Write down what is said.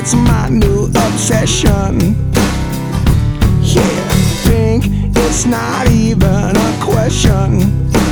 it's my new obsession. Yeah, pink, it's not even a question.